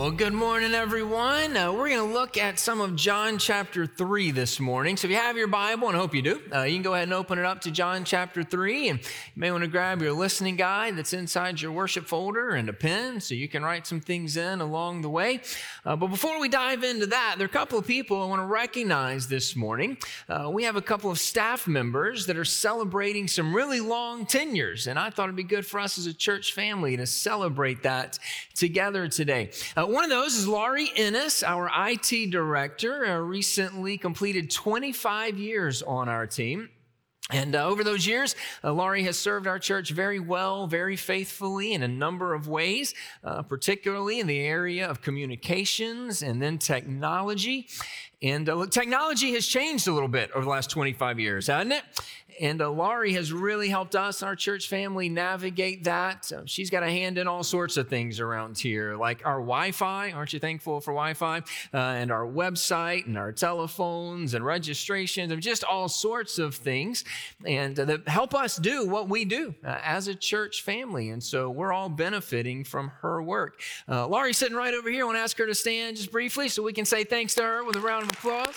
Well, good morning, everyone. We're going to look at some of John chapter 3 this morning. So if you have your Bible, and I hope you do, you can go ahead and open it up to John chapter 3. And you may want to grab your listening guide that's inside your worship folder and a pen so you can write some things in along the way. But before we dive into that, there are a couple of people I want to recognize this morning. We have a couple of staff members that are celebrating some really long tenures. And I thought it'd be good for us as a church family to celebrate that together today. One of those is Laurie Ennis, our IT director, recently completed 25 years on our team. And over those years, Laurie has served our church very well, very faithfully in a number of ways, particularly in the area of communications and then technology. And technology has changed a little bit over the last 25 years, hasn't it? And Laurie has really helped us, our church family, navigate that. She's got a hand in all sorts of things around here, like our Wi-Fi. Aren't you thankful for Wi-Fi? And our website and our telephones and registrations and just all sorts of things. And that help us do what we do as a church family. And so we're all benefiting from her work. Laurie's sitting right over here. I want to ask her to stand just briefly so we can say thanks to her with a round of applause.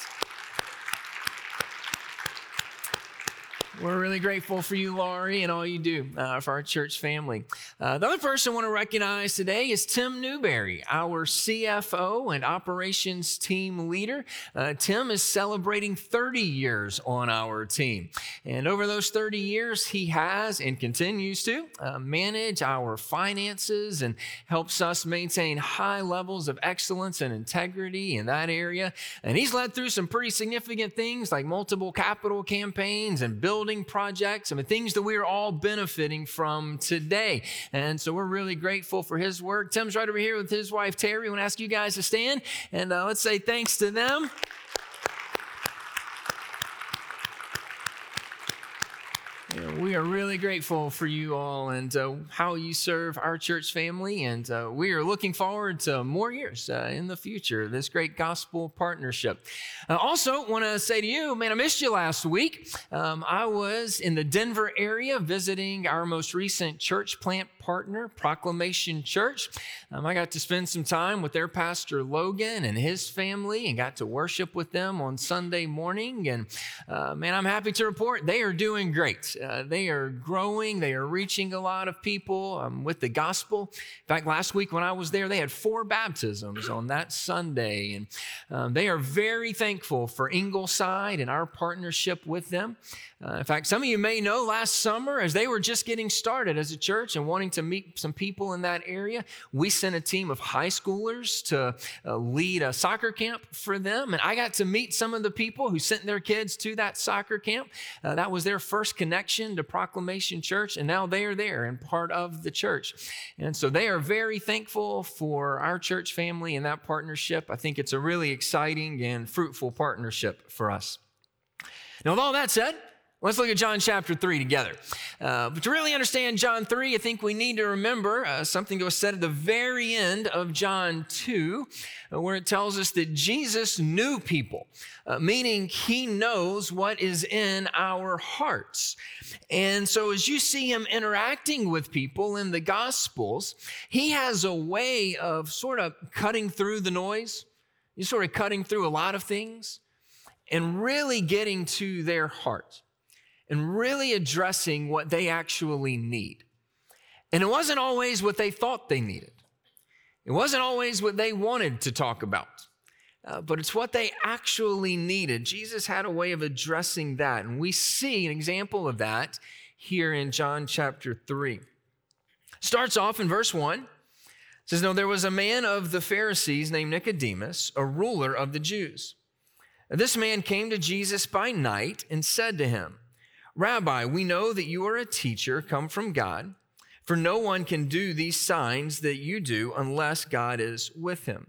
We're really grateful for you, Laurie, and all you do for our church family. The other person I want to recognize today is Tim Newberry, our CFO and operations team leader. Tim is celebrating 30 years on our team. And over those 30 years, he has and continues to manage our finances and helps us maintain high levels of excellence and integrity in that area. And he's led through some pretty significant things like multiple capital campaigns and building projects, things that we're all benefiting from today. And so we're really grateful for his work. Tim's right over here with his wife, Terry. I want to ask you guys to stand and let's say thanks to them. We are really grateful for you all and how you serve our church family, and we are looking forward to more years in the future, this great gospel partnership. Also, want to say to you, man, I missed you last week. I was in the Denver area visiting our most recent church plant partner, Proclamation Church. I got to spend some time with their pastor, Logan, and his family, and got to worship with them on Sunday morning. And man, I'm happy to report they are doing great. They are growing. They are reaching a lot of people with the gospel. In fact, last week when I was there, they had 4 baptisms on that Sunday. And they are very thankful for Ingleside and our partnership with them. In fact, some of you may know last summer, as they were just getting started as a church and wanting to meet some people in that area, we sent a team of high schoolers to lead a soccer camp for them. And I got to meet some of the people who sent their kids to that soccer camp. That was their first connection to Proclamation Church, and now they are there and part of the church. And so they are very thankful for our church family and that partnership. I think it's a really exciting and fruitful partnership for us. Now, with all that said, let's look at John chapter 3 together. But to really understand John 3, I think we need to remember something that was said at the very end of John 2, where it tells us that Jesus knew people, meaning he knows what is in our hearts. And so as you see him interacting with people in the Gospels, he has a way of sort of cutting through the noise. He's sort of cutting through a lot of things and really getting to their heart and really addressing what they actually need. And it wasn't always what they thought they needed. It wasn't always what they wanted to talk about, but it's what they actually needed. Jesus had a way of addressing that, and we see an example of that here in John chapter 3. Starts off in verse 1. It says, "Now there was a man of the Pharisees named Nicodemus, a ruler of the Jews. This man came to Jesus by night and said to him, 'Rabbi, we know that you are a teacher come from God, for no one can do these signs that you do unless God is with him.'"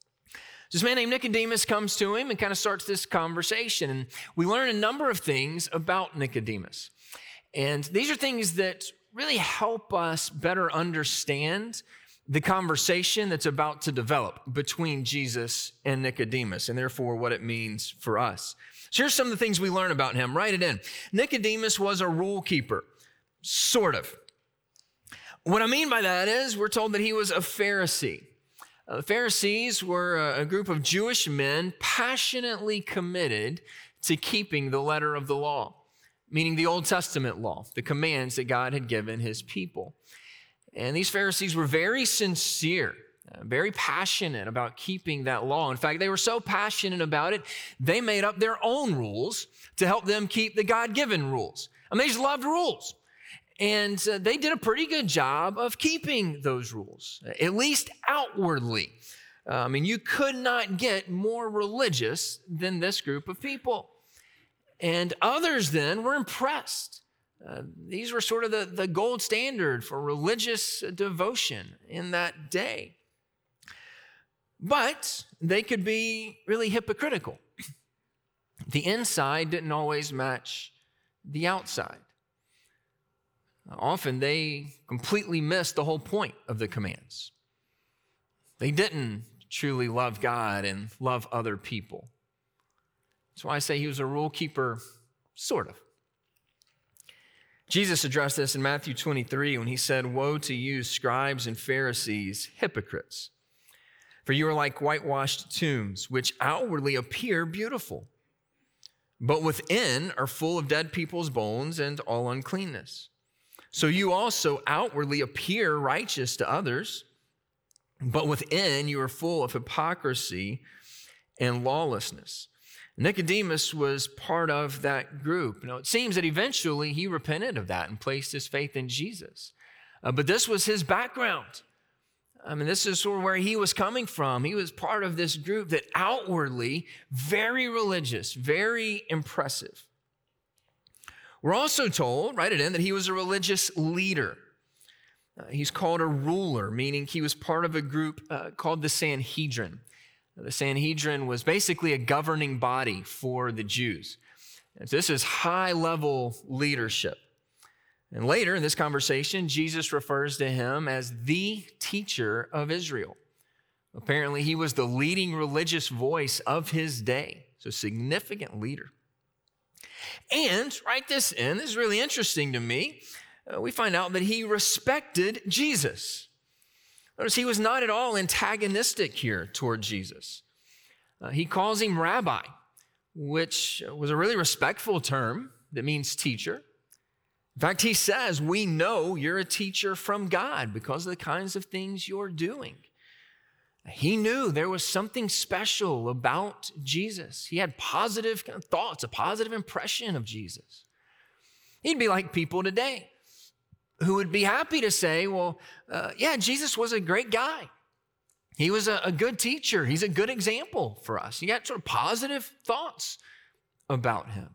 This man named Nicodemus comes to him and kind of starts this conversation. And we learn a number of things about Nicodemus. And these are things that really help us better understand the conversation that's about to develop between Jesus and Nicodemus, and therefore what it means for us. So here's some of the things we learn about him. Write it in. Nicodemus was a rule keeper, sort of. What I mean by that is we're told that he was a Pharisee. The Pharisees were a group of Jewish men passionately committed to keeping the letter of the law, meaning the Old Testament law, the commands that God had given his people. And these Pharisees were very sincere, very passionate about keeping that law. In fact, they were so passionate about it, they made up their own rules to help them keep the God-given rules. I mean, they just loved rules. And they did a pretty good job of keeping those rules, at least outwardly. I mean, you could not get more religious than this group of people. And others then were impressed. These were sort of the gold standard for religious devotion in that day. But they could be really hypocritical. The inside didn't always match the outside. Often they completely missed the whole point of the commands. They didn't truly love God and love other people. That's why I say he was a rule keeper, sort of. Jesus addressed this in Matthew 23 when he said, "Woe to you, scribes and Pharisees, hypocrites! For you are like whitewashed tombs, which outwardly appear beautiful, but within are full of dead people's bones and all uncleanness. So you also outwardly appear righteous to others, but within you are full of hypocrisy and lawlessness." Nicodemus was part of that group. It seems that eventually he repented of that and placed his faith in Jesus. But this was his background. I mean, this is sort of where he was coming from. He was part of this group that outwardly, very religious, very impressive. We're also told, write it in, that he was a religious leader. He's called a ruler, meaning he was part of a group called the Sanhedrin. The Sanhedrin was basically a governing body for the Jews. And so this is high-level leadership. And later in this conversation, Jesus refers to him as the teacher of Israel. Apparently, he was the leading religious voice of his day, so significant leader. And, write this in, this is really interesting to me, we find out that he respected Jesus. Notice he was not at all antagonistic here toward Jesus. He calls him rabbi, which was a really respectful term that means teacher. In fact, he says, "We know you're a teacher from God because of the kinds of things you're doing." He knew there was something special about Jesus. He had positive thoughts, a positive impression of Jesus. He'd be like people today who would be happy to say, well, yeah, Jesus was a great guy. He was a good teacher. He's a good example for us. He had sort of positive thoughts about him.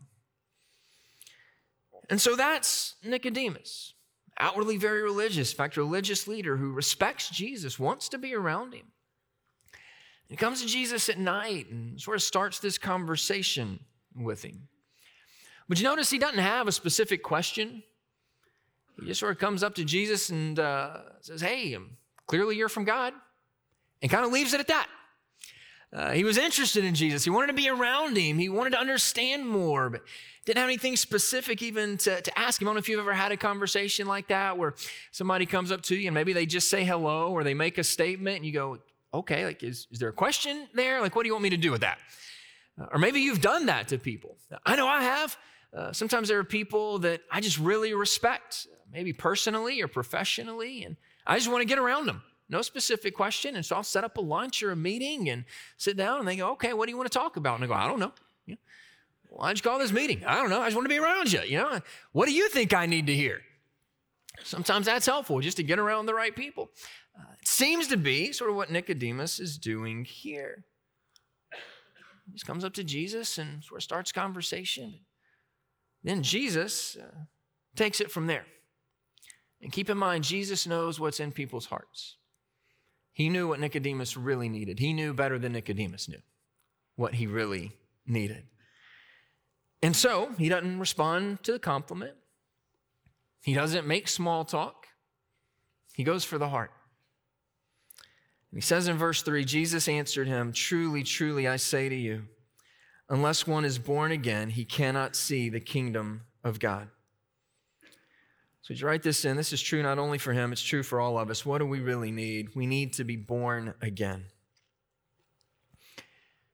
And so that's Nicodemus, outwardly very religious, in fact, a religious leader who respects Jesus, wants to be around him. He comes to Jesus at night and sort of starts this conversation with him. But you notice he doesn't have a specific question. He just sort of comes up to Jesus and says, "Hey, clearly you're from God," and kind of leaves it at that. He was interested in Jesus. He wanted to be around him. He wanted to understand more, but didn't have anything specific even to ask him. I don't know if you've ever had a conversation like that where somebody comes up to you and maybe they just say hello or they make a statement and you go, okay, like is there a question there? Like, what do you want me to do with that? Or maybe you've done that to people. I know I have. Sometimes there are people that I just really respect, maybe personally or professionally, and I just want to get around them. No specific question. And so I'll set up a lunch or a meeting and sit down and they go, okay, what do you want to talk about? And I go, I don't know. Well, I just call this meeting. I don't know. I just want to be around you. What do you think I need to hear? Sometimes that's helpful just to get around the right people. It seems to be sort of what Nicodemus is doing here. He just comes up to Jesus and sort of starts conversation. Then Jesus takes it from there. And keep in mind, Jesus knows what's in people's hearts. He knew what Nicodemus really needed. He knew better than Nicodemus knew what he really needed. And so he doesn't respond to the compliment. He doesn't make small talk. He goes for the heart. And he says in verse 3, Jesus answered him, "Truly, truly, I say to you, unless one is born again, he cannot see the kingdom of God." So you write this in. This is true not only for him, it's true for all of us. What do we really need? We need to be born again.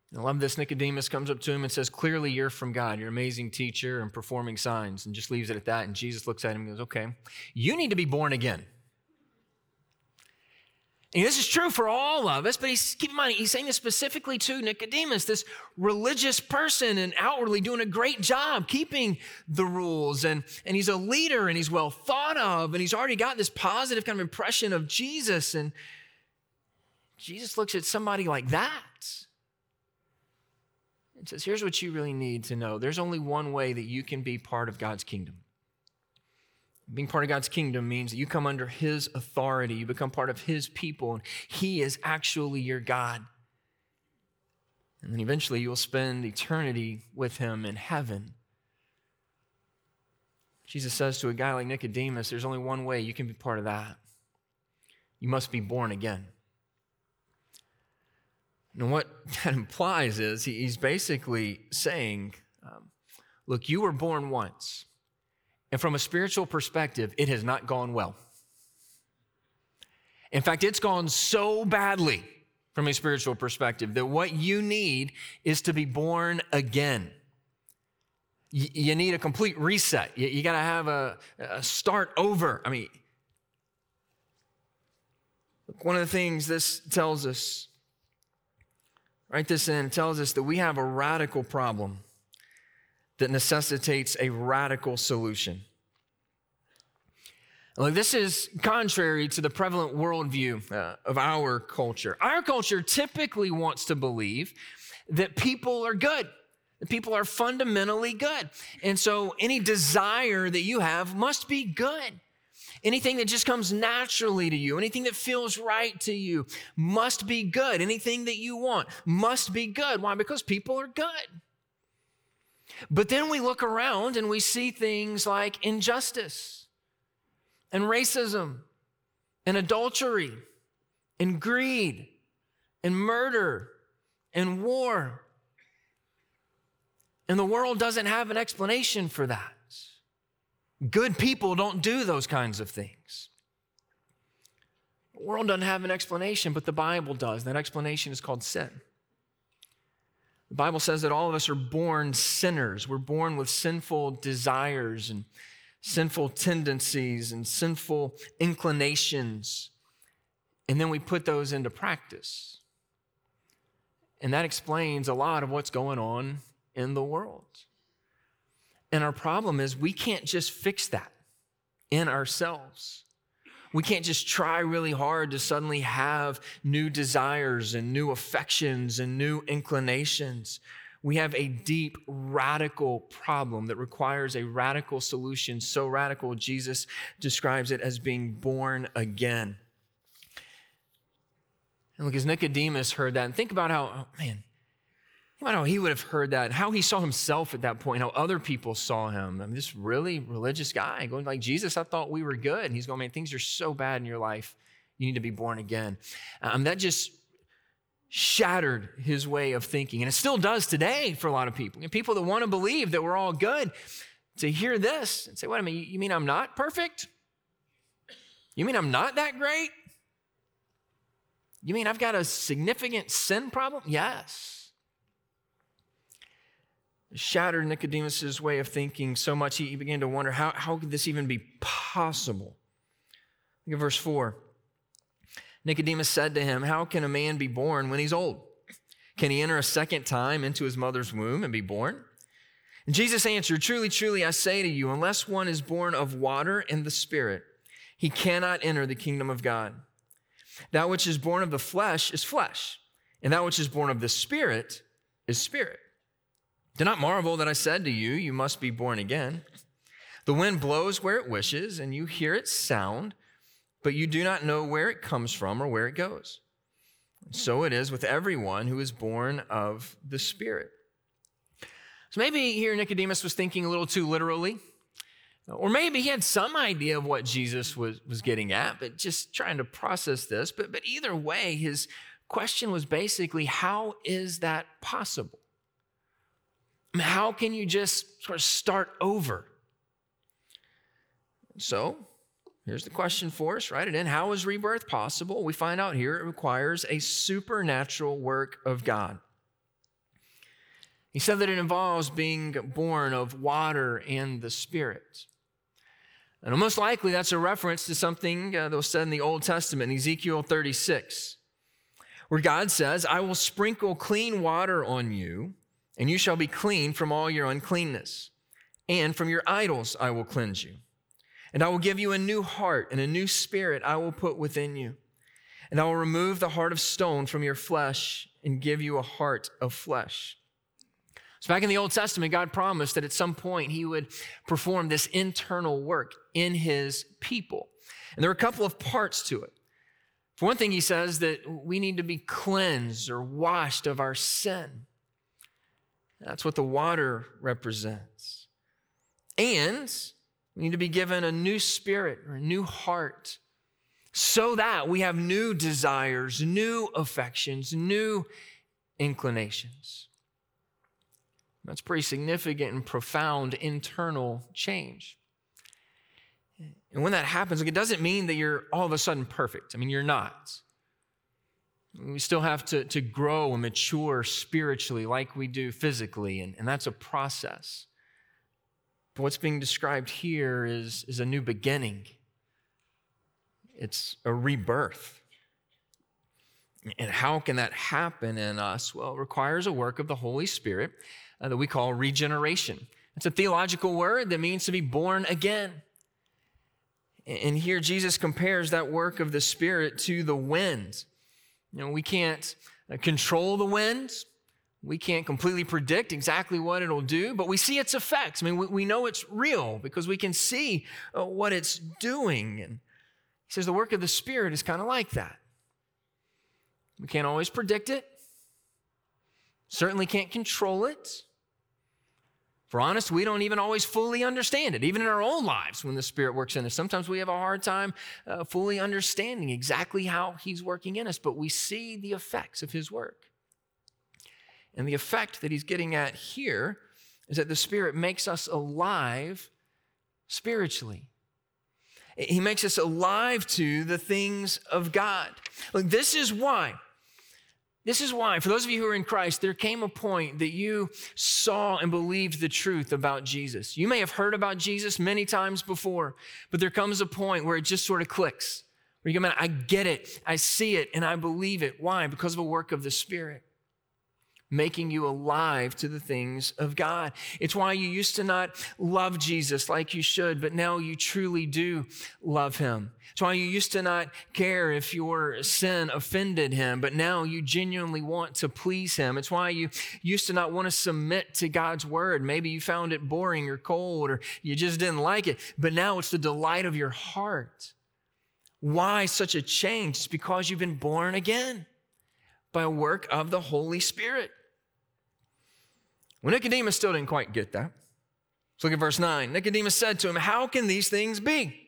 I love this. Nicodemus comes up to him and says, clearly you're from God. You're an amazing teacher and performing signs, and just leaves it at that. And Jesus looks at him and goes, okay, you need to be born again. And this is true for all of us, but keep in mind, he's saying this specifically to Nicodemus, this religious person and outwardly doing a great job keeping the rules. And he's a leader and he's well thought of, and he's already got this positive kind of impression of Jesus. And Jesus looks at somebody like that and says, here's what you really need to know. There's only one way that you can be part of God's kingdom. Being part of God's kingdom means that you come under his authority. You become part of his people, and he is actually your God. And then eventually you'll spend eternity with him in heaven. Jesus says to a guy like Nicodemus, there's only one way you can be part of that. You must be born again. And what that implies is he's basically saying, look, you were born once. And from a spiritual perspective, it has not gone well. In fact, it's gone so badly from a spiritual perspective that what you need is to be born again. You need a complete reset. You got to have a start over. I mean, look, one of the things this tells us, write this in, it tells us that we have a radical problem that necessitates a radical solution. Look, this is contrary to the prevalent worldview of our culture. Our culture typically wants to believe that people are good, that people are fundamentally good. And so any desire that you have must be good. Anything that just comes naturally to you, anything that feels right to you must be good. Anything that you want must be good. Why? Because people are good. But then we look around and we see things like injustice and racism and adultery and greed and murder and war. And the world doesn't have an explanation for that. Good people don't do those kinds of things. The world doesn't have an explanation, but the Bible does. That explanation is called sin. The Bible says that all of us are born sinners. We're born with sinful desires and sinful tendencies and sinful inclinations. And then we put those into practice. And that explains a lot of what's going on in the world. And our problem is we can't just fix that in ourselves. We can't just try really hard to suddenly have new desires and new affections and new inclinations. We have a deep, radical problem that requires a radical solution. So radical, Jesus describes it as being born again. And look, as Nicodemus heard that, and think about how he would have heard that, how he saw himself at that point, how other people saw him. I mean, this really religious guy going like, Jesus, I thought we were good. And he's going, man, things are so bad in your life. You need to be born again. That just shattered his way of thinking. And it still does today for a lot of people. People that want to believe that we're all good, to hear this and say, wait a minute, you mean I'm not perfect? You mean I'm not that great? You mean I've got a significant sin problem? Yes. Shattered Nicodemus' way of thinking so much he began to wonder, how could this even be possible? Look at verse 4. Nicodemus said to him, how can a man be born when he's old? Can he enter a second time into his mother's womb and be born? And Jesus answered, truly, truly, I say to you, unless one is born of water and the Spirit, he cannot enter the kingdom of God. That which is born of the flesh is flesh, and that which is born of the Spirit is spirit. Do not marvel that I said to you, you must be born again. The wind blows where it wishes, and you hear its sound, but you do not know where it comes from or where it goes. So it is with everyone who is born of the Spirit. So maybe here Nicodemus was thinking a little too literally, or maybe he had some idea of what Jesus was getting at, but just trying to process this. But either way, his question was basically, how is that possible? How can you just sort of start over? So here's the question for us. Write it in. How is rebirth possible? We find out here it requires a supernatural work of God. He said that it involves being born of water and the Spirit. And most likely that's a reference to something that was said in the Old Testament, in Ezekiel 36, where God says, I will sprinkle clean water on you, and you shall be clean from all your uncleanness. And from your idols I will cleanse you. And I will give you a new heart, and a new spirit I will put within you. And I will remove the heart of stone from your flesh and give you a heart of flesh. So back in the Old Testament, God promised that at some point he would perform this internal work in his people. And there are a couple of parts to it. For one thing, he says that we need to be cleansed or washed of our sin. That's what the water represents. And we need to be given a new spirit or a new heart so that we have new desires, new affections, new inclinations. That's pretty significant and profound internal change. And when that happens, it doesn't mean that you're all of a sudden perfect. I mean, you're not. We still have to grow and mature spiritually like we do physically, and that's a process. But what's being described here is a new beginning. It's a rebirth. And how can that happen in us? Well, it requires a work of the Holy Spirit that we call regeneration. It's a theological word that means to be born again. And here Jesus compares that work of the Spirit to the wind. You know, we can't control the winds. We can't completely predict exactly what it'll do, but we see its effects. I mean, we know it's real because we can see what it's doing. And he says the work of the Spirit is kind of like that. We can't always predict it. Certainly can't control it. For honest, we don't even always fully understand it, even in our own lives when the Spirit works in us. Sometimes we have a hard time fully understanding exactly how he's working in us, but we see the effects of his work. And the effect that he's getting at here is that the Spirit makes us alive spiritually. He makes us alive to the things of God. Look, this is why, for those of you who are in Christ, there came a point that you saw and believed the truth about Jesus. You may have heard about Jesus many times before, but there comes a point where it just sort of clicks. Where you go, man, I get it, I see it, and I believe it. Why? Because of a work of the Spirit, making you alive to the things of God. It's why you used to not love Jesus like you should, but now you truly do love him. It's why you used to not care if your sin offended him, but now you genuinely want to please him. It's why you used to not want to submit to God's word. Maybe you found it boring or cold or you just didn't like it, but now it's the delight of your heart. Why such a change? It's because you've been born again by a work of the Holy Spirit. Well, Nicodemus still didn't quite get that. Let's look at verse 9. Nicodemus said to him, how can these things be?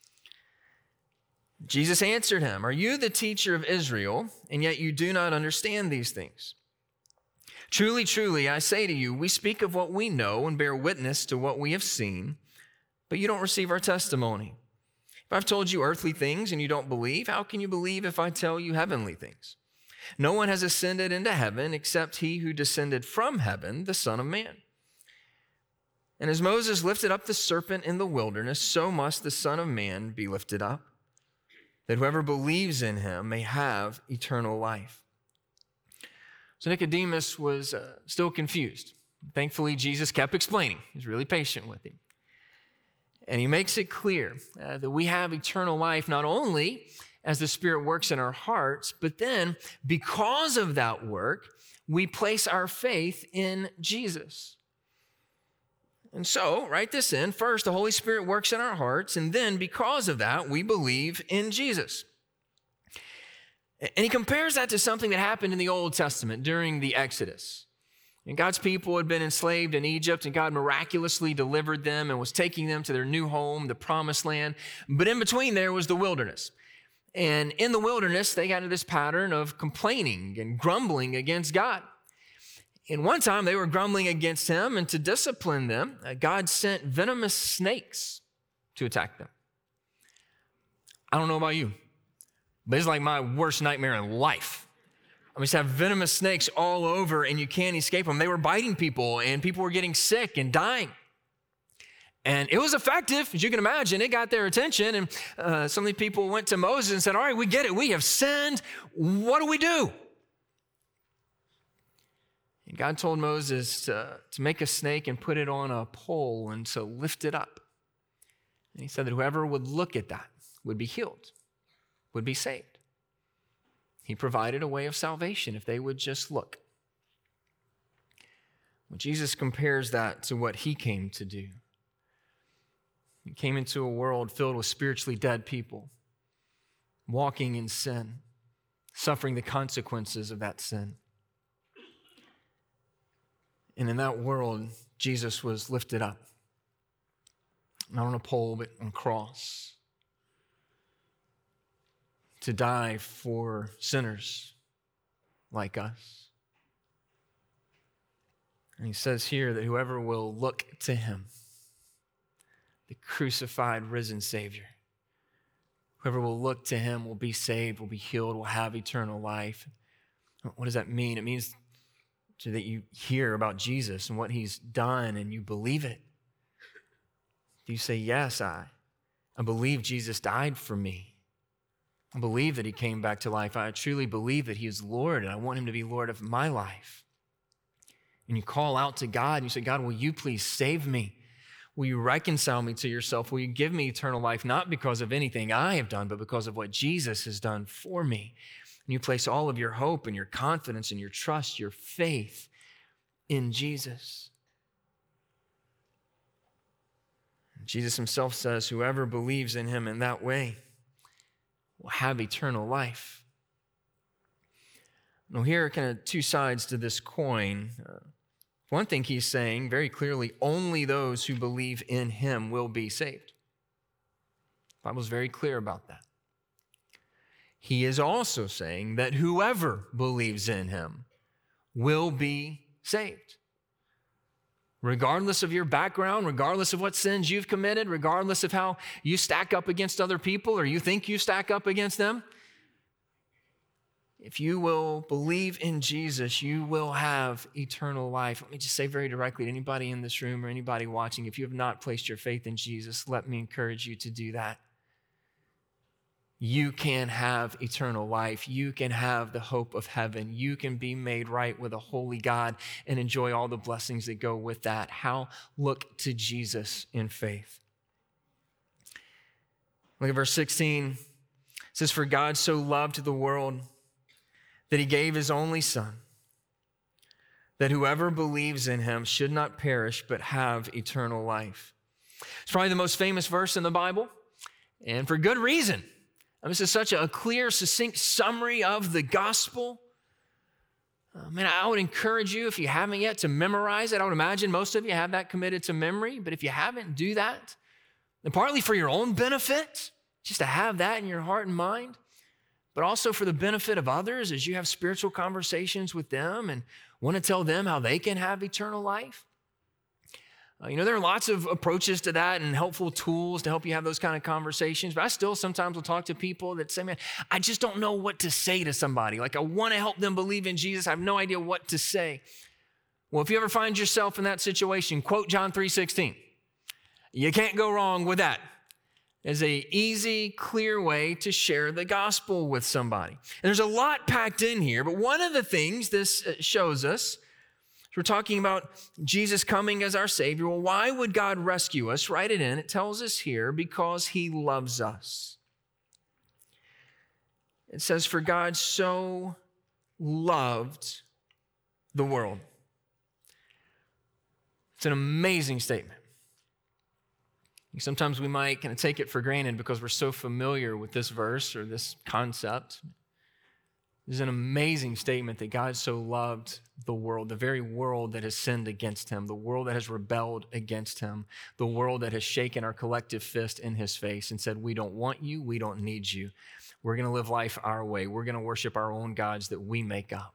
Jesus answered him, are you the teacher of Israel, and yet you do not understand these things? Truly, truly, I say to you, we speak of what we know and bear witness to what we have seen, but you don't receive our testimony. If I've told you earthly things and you don't believe, how can you believe if I tell you heavenly things? No one has ascended into heaven except he who descended from heaven, the Son of Man. And as Moses lifted up the serpent in the wilderness, so must the Son of Man be lifted up, that whoever believes in him may have eternal life. So Nicodemus was still confused. Thankfully, Jesus kept explaining. He was really patient with him. And he makes it clear that we have eternal life not only as the Spirit works in our hearts, but then because of that work, we place our faith in Jesus. And so, write this in. First, the Holy Spirit works in our hearts, and then because of that, we believe in Jesus. And he compares that to something that happened in the Old Testament during the Exodus. And God's people had been enslaved in Egypt, and God miraculously delivered them and was taking them to their new home, the Promised Land. But in between there was the wilderness. And in the wilderness, they got into this pattern of complaining and grumbling against God. And one time they were grumbling against him, and to discipline them, God sent venomous snakes to attack them. I don't know about you, but it's like my worst nightmare in life. We used to have venomous snakes all over, and you can't escape them. They were biting people, and people were getting sick and dying. And it was effective, as you can imagine. It got their attention, and some of these people went to Moses and said, all right, we get it. We have sinned. What do we do? And God told Moses to make a snake and put it on a pole and to lift it up. And he said that whoever would look at that would be healed, would be saved. He provided a way of salvation if they would just look. Well, Jesus compares that to what he came to do. He came into a world filled with spiritually dead people, walking in sin, suffering the consequences of that sin. And in that world, Jesus was lifted up, not on a pole, but on a cross, to die for sinners like us. And he says here that whoever will look to him, the crucified, risen Savior, whoever will look to him will be saved, will be healed, will have eternal life. What does that mean? It means that you hear about Jesus and what he's done and you believe it. Do you say, yes, I believe Jesus died for me. I believe that he came back to life. I truly believe that he is Lord, and I want him to be Lord of my life. And you call out to God and you say, God, will you please save me? Will you reconcile me to yourself? Will you give me eternal life, not because of anything I have done, but because of what Jesus has done for me? And you place all of your hope and your confidence and your trust, your faith in Jesus. Jesus himself says, whoever believes in him in that way will have eternal life. Now, here are kind of two sides to this coin. One thing he's saying very clearly, only those who believe in him will be saved. The Bible's very clear about that. He is also saying that whoever believes in him will be saved. Regardless of your background, regardless of what sins you've committed, regardless of how you stack up against other people or you think you stack up against them, if you will believe in Jesus, you will have eternal life. Let me just say very directly to anybody in this room or anybody watching, if you have not placed your faith in Jesus, let me encourage you to do that. You can have eternal life. You can have the hope of heaven. You can be made right with a holy God and enjoy all the blessings that go with that. How? Look to Jesus in faith. Look at verse 16. It says, for God so loved the world that he gave his only Son, that whoever believes in him should not perish but have eternal life. It's probably the most famous verse in the Bible, and for good reason. This is such a clear, succinct summary of the gospel. I would encourage you, if you haven't yet, to memorize it. I would imagine most of you have that committed to memory, but if you haven't, do that. And partly for your own benefit, just to have that in your heart and mind, but also for the benefit of others as you have spiritual conversations with them and want to tell them how they can have eternal life. There are lots of approaches to that and helpful tools to help you have those kind of conversations, but I still sometimes will talk to people that say, man, I just don't know what to say to somebody. Like, I want to help them believe in Jesus. I have no idea what to say. Well, if you ever find yourself in that situation, quote John 3:16. You can't go wrong with that. It's an easy, clear way to share the gospel with somebody. And there's a lot packed in here, but one of the things this shows us, we're talking about Jesus coming as our Savior. Well, why would God rescue us? Write it in. It tells us here, because he loves us. It says, for God so loved the world. It's an amazing statement. Sometimes we might kind of take it for granted because we're so familiar with this verse or this concept. This is an amazing statement that God so loved the world, the very world that has sinned against him, the world that has rebelled against him, the world that has shaken our collective fist in his face and said, we don't want you, we don't need you. We're going to live life our way. We're going to worship our own gods that we make up.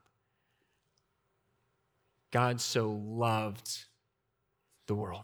God so loved the world.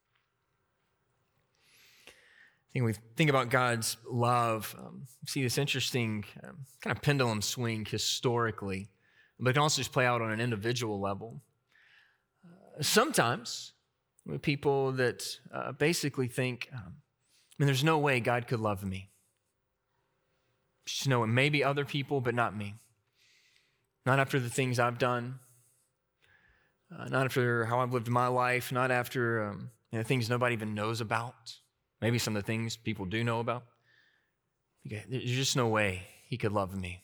I think when we think about God's love, we see this interesting kind of pendulum swing historically but it can also just play out on an individual level. Sometimes with people that basically think, there's no way God could love me. Just know it may be other people, but not me. Not after the things I've done. Not after how I've lived my life. Not after things nobody even knows about. Maybe some of the things people do know about. There's just no way he could love me.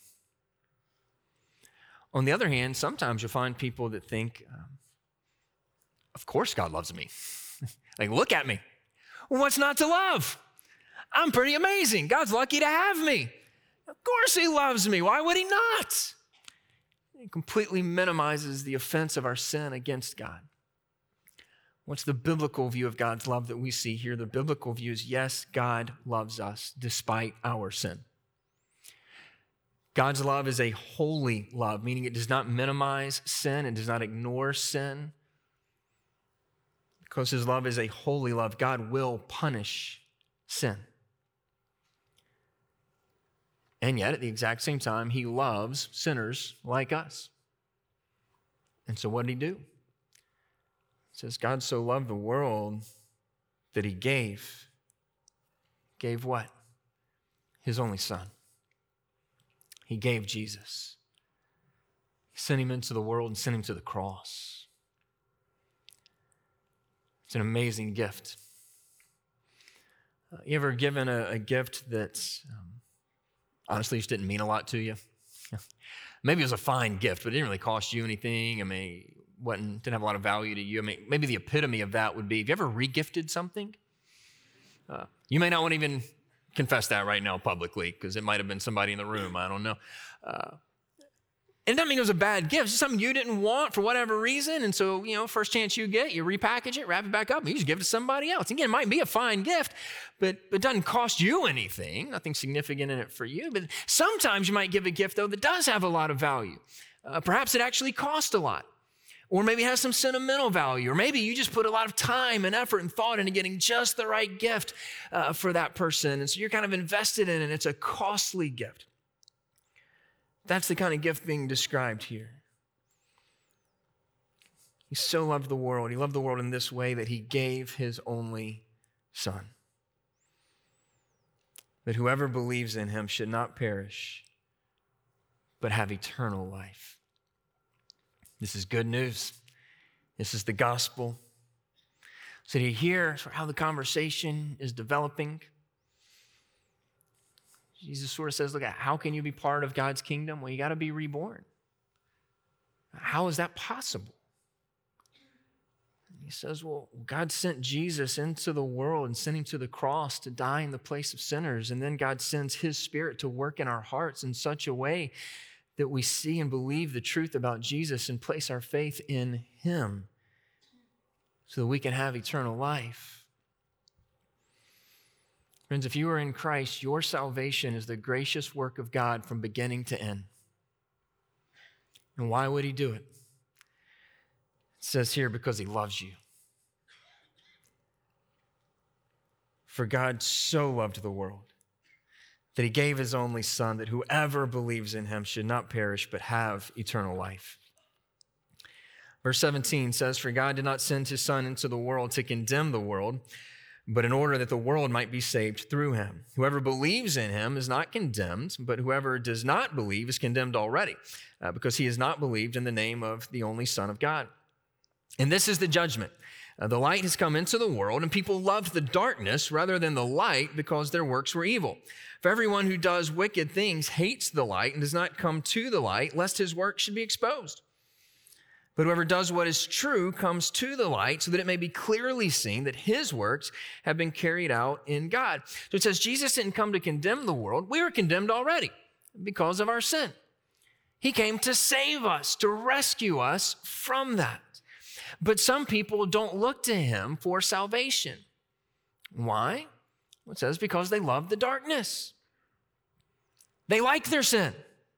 On the other hand, sometimes you'll find people that think, of course God loves me. Like, look at me. Well, what's not to love? I'm pretty amazing. God's lucky to have me. Of course he loves me. Why would he not? It completely minimizes the offense of our sin against God. What's the biblical view of God's love that we see here? The biblical view is, yes, God loves us despite our sin. God's love is a holy love, meaning it does not minimize sin. It does not ignore sin. Because his love is a holy love, God will punish sin. And yet, at the exact same time, he loves sinners like us. And so what did he do? It says, God so loved the world that he gave. Gave what? His only son. He gave Jesus. He sent him into the world and sent him to the cross. It's an amazing gift. You ever given a gift that honestly just didn't mean a lot to you? Maybe it was a fine gift, but it didn't really cost you anything. Didn't have a lot of value to you. Maybe the epitome of that would be, have you ever re-gifted something? You may not want to even confess that right now publicly because it might have been somebody in the room. I don't know. And it doesn't mean it was a bad gift. It's something you didn't want for whatever reason. And so, first chance you get, you repackage it, wrap it back up, and you just give it to somebody else. Again, it might be a fine gift, but it doesn't cost you anything, nothing significant in it for you. But sometimes you might give a gift, though, that does have a lot of value. Perhaps it actually cost a lot. Or maybe it has some sentimental value. Or maybe you just put a lot of time and effort and thought into getting just the right gift for that person. And so you're kind of invested in it. It's a costly gift. That's the kind of gift being described here. He so loved the world. He loved the world in this way that he gave his only son. That whoever believes in him should not perish, but have eternal life. This is good news. This is the gospel. So do you hear how the conversation is developing? Jesus sort of says, look, how can you be part of God's kingdom? Well, you got to be reborn. How is that possible? And he says, well, God sent Jesus into the world and sent him to the cross to die in the place of sinners. And then God sends his Spirit to work in our hearts in such a way that we see and believe the truth about Jesus and place our faith in him so that we can have eternal life. Friends, if you are in Christ, your salvation is the gracious work of God from beginning to end. And why would he do it? It says here, because he loves you. For God so loved the world that he gave his only son, that whoever believes in him should not perish, but have eternal life. Verse 17 says, for God did not send his son into the world to condemn the world, but in order that the world might be saved through him. Whoever believes in him is not condemned, but whoever does not believe is condemned already, because he has not believed in the name of the only Son of God. And this is the judgment. The light has come into the world, and people loved the darkness rather than the light because their works were evil. For everyone who does wicked things hates the light and does not come to the light, lest his work should be exposed. But whoever does what is true comes to the light so that it may be clearly seen that his works have been carried out in God. So it says Jesus didn't come to condemn the world. We were condemned already because of our sin. He came to save us, to rescue us from that. But some people don't look to him for salvation. Why? Well, it says because they love the darkness. They like their sin.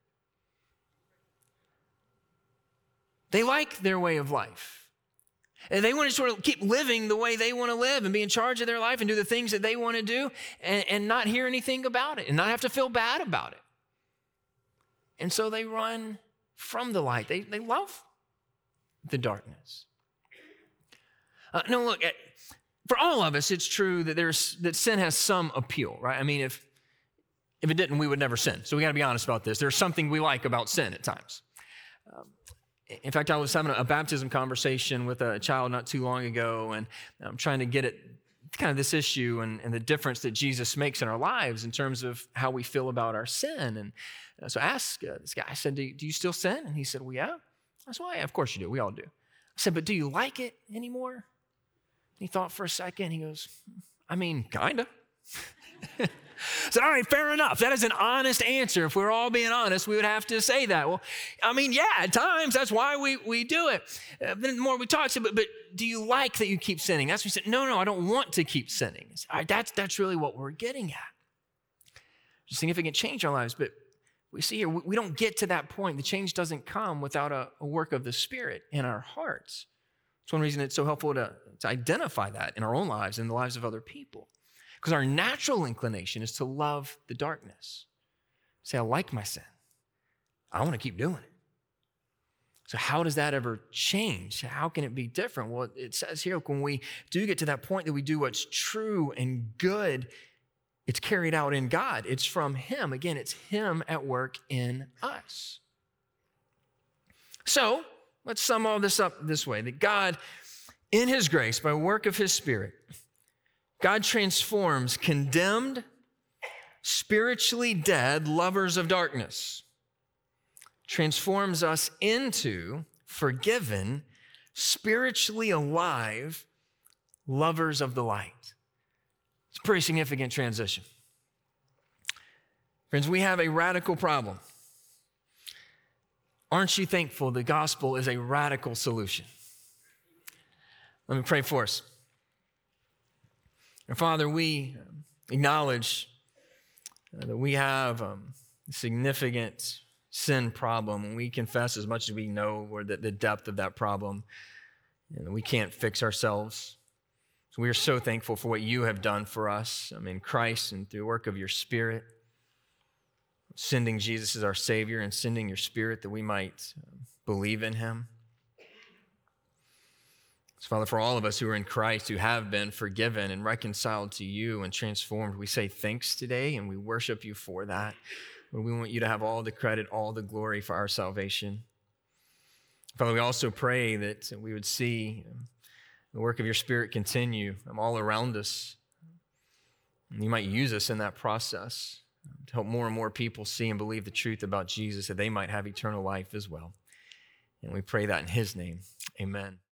They like their way of life. And they want to sort of keep living the way they want to live and be in charge of their life and do the things that they want to do and not hear anything about it and not have to feel bad about it. And so they run from the light. They love the darkness. No, look, for all of us, it's true that sin has some appeal, right? I mean, if it didn't, we would never sin. So we got to be honest about this. There's something we like about sin at times. In fact, I was having a baptism conversation with a child not too long ago, and I'm trying to get at kind of this issue and the difference that Jesus makes in our lives in terms of how we feel about our sin. And so I asked this guy, I said, do you still sin? And he said, well, yeah. I said, well, yeah, of course you do. We all do. I said, but do you like it anymore? And he thought for a second. He goes, I mean, kind of. I said, all right, fair enough. That is an honest answer. If we're all being honest, we would have to say that. Well, I mean, yeah, at times, that's why we do it. Then the more we talk, I said, but do you like that you keep sinning? That's what he said, no, I don't want to keep sinning. I said, all right, that's really what we're getting at. There's a significant change in our lives, but we see here, we don't get to that point. The change doesn't come without a work of the Spirit in our hearts. It's one reason it's so helpful to identify that in our own lives and in the lives of other people. Because our natural inclination is to love the darkness. Say, I like my sin. I want to keep doing it. So how does that ever change? How can it be different? Well, it says here, when we do get to that point that we do what's true and good, it's carried out in God. It's from Him. Again, it's Him at work in us. So let's sum all this up this way, that God, in His grace, by work of His Spirit, God transforms condemned, spiritually dead lovers of darkness, transforms us into forgiven, spiritually alive lovers of the light. It's a pretty significant transition. Friends, we have a radical problem. Aren't you thankful the gospel is a radical solution? Let me pray for us. And Father, we acknowledge that we have a significant sin problem, and we confess as much as we know or the depth of that problem, and we can't fix ourselves. So we are so thankful for what you have done for us in Christ and through the work of your Spirit, sending Jesus as our Savior and sending your Spirit that we might believe in him. So, Father, for all of us who are in Christ, who have been forgiven and reconciled to you and transformed, we say thanks today and we worship you for that. We want you to have all the credit, all the glory for our salvation. Father, we also pray that we would see the work of your Spirit continue all around us. And you might use us in that process to help more and more people see and believe the truth about Jesus, that they might have eternal life as well. And we pray that in his name. Amen.